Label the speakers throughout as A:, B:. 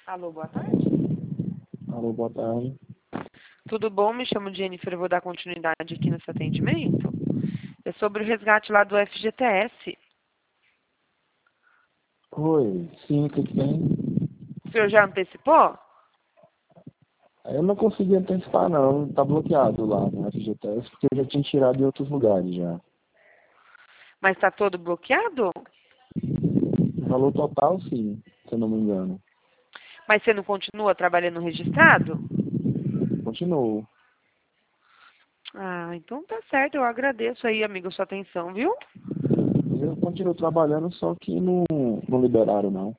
A: Alô, boa tarde.
B: Alô, boa tarde.
A: Tudo bom? Me chamo Jennifer, eu vou dar continuidade aqui nesse atendimento. É sobre o resgate lá do FGTS.
B: Oi, sim, tudo bem?
A: O senhor já antecipou?
B: Eu não consegui antecipar, não. Tá bloqueado lá no FGTS, porque eu já tinha tirado em outros lugares já.
A: Mas está todo bloqueado?
B: O valor total, sim, se eu não me engano.
A: Mas você não continua trabalhando registrado?
B: Continuo.
A: Ah, então tá certo. Eu agradeço aí, amigo, a sua atenção, viu?
B: Eu continuo trabalhando, só que não liberaram, não.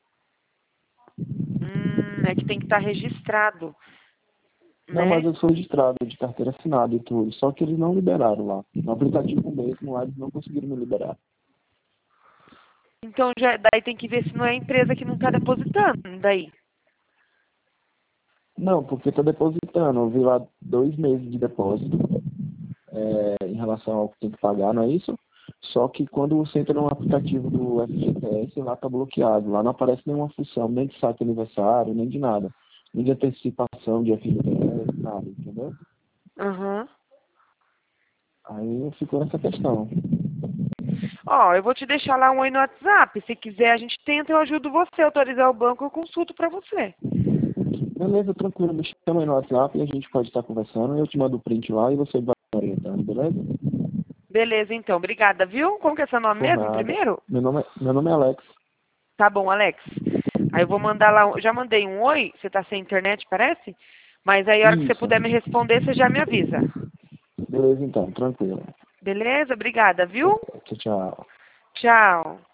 A: É que tem que estar registrado,
B: Não, mas
A: né?
B: eu sou registrado de carteira assinada e tudo, só que eles não liberaram lá. No aplicativo mesmo, lá eles não conseguiram me liberar.
A: Então daí tem que ver se não é a empresa que não está depositando, daí.
B: Não, porque tá depositando. Eu vi lá 2 meses de depósito. Em relação ao que tem que pagar, não é isso? Só que quando você entra no aplicativo do FGTS, lá está bloqueado. Lá não aparece nenhuma função, nem de saque aniversário, nem de nada. Nem de antecipação de FGTS, nada, entendeu?
A: Aham.
B: Aí ficou nessa questão.
A: Ó, eu vou te deixar lá um oi no WhatsApp. Se quiser, a gente tenta, eu ajudo você a autorizar o banco, eu consulto pra você.
B: Beleza, tranquilo, me chama aí no WhatsApp e a gente pode estar conversando. Eu te mando o print lá e você vai orientando, beleza?
A: Beleza, então. Obrigada, viu? Como que é seu nome
B: Por
A: mesmo,
B: nada.
A: primeiro?
B: Meu nome é Alex.
A: Tá bom, Alex. Aí eu vou mandar lá, já mandei um oi, você tá sem internet, parece? Mas aí a hora que você
B: Isso.
A: puder me responder, você já me avisa.
B: Beleza então, tranquilo.
A: Beleza? Obrigada, viu?
B: Tchau, tchau.
A: Tchau.